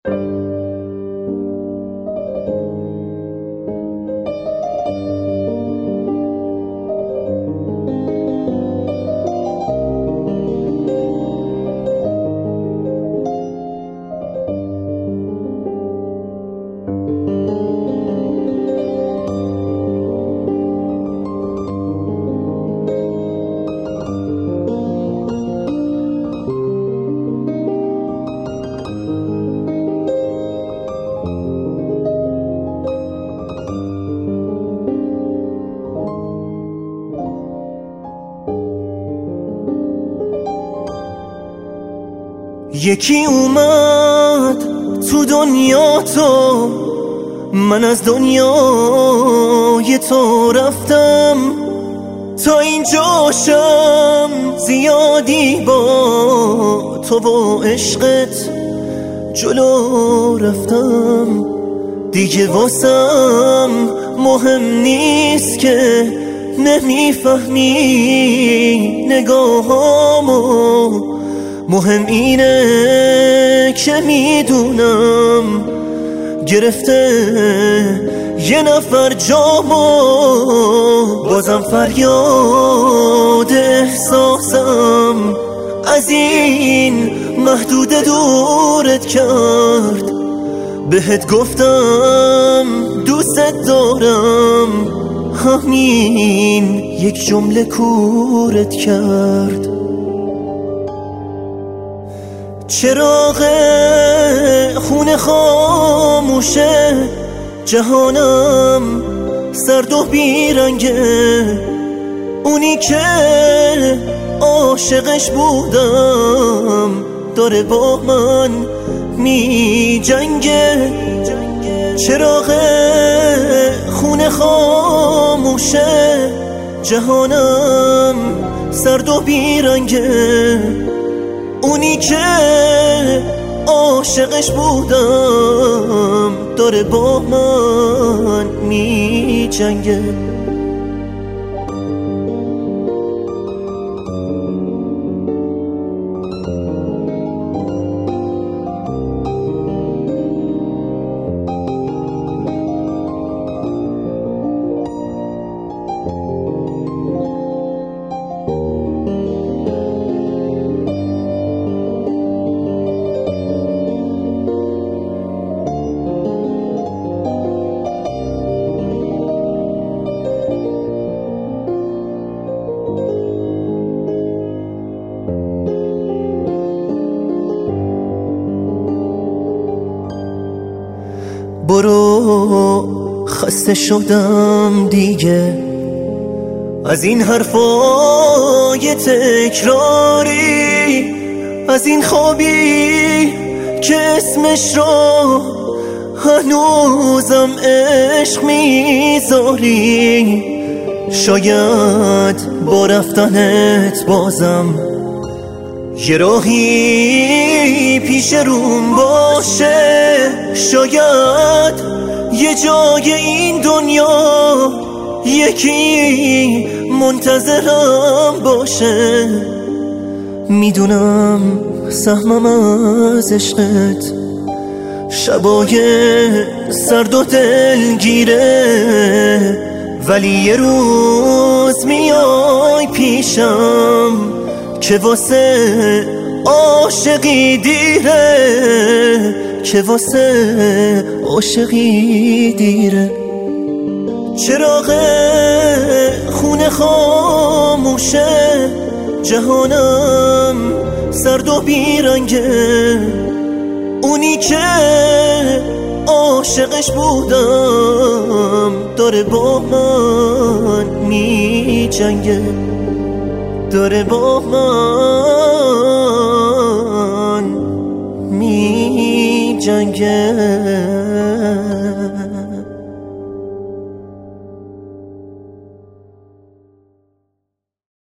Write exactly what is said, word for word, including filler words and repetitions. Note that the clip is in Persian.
یکی اومد تو دنیا تو، من از دنیای تو رفتم، تا اینجاشم زیادی با تو و عشقت جلو رفتم. دیگه واسم مهم نیست که نمیفهمی نگاهامو، مهم اینه که میدونم گرفته یه نفر جامو. بازم فریاد احساسم از این محدود دورت کرد، بهت گفتم دوست دارم، همین یک جمله کورت کرد. چراغ خونه خاموشه، جهانم سرد و بیرنگه، اونی که عاشقش بودم داره با من می جنگه. چراغ خونه خاموشه، جهانم سرد و بیرنگه، اونی که عاشقش بودم داره با من می جنگه. برو، خسته شدم دیگه از این حرفای تکراری، از این خوابی که اسمش رو هنوزم عشق میذاری. شاید با رفتنت بازم یه راهی پیش روم باشه، شاید یه جای این دنیا یکی منتظرم باشه. میدونم سهمم از عشقت شبای سرد و دلگیره، ولی یه روز میای پیشم که واسه عاشقی دیره، که واسه عاشقی دیره. چراغ خونه خاموشه، جهانم سرد و بیرنگه، اونی که عاشقش بودم داره با من می جنگه، داره با من می جنگه.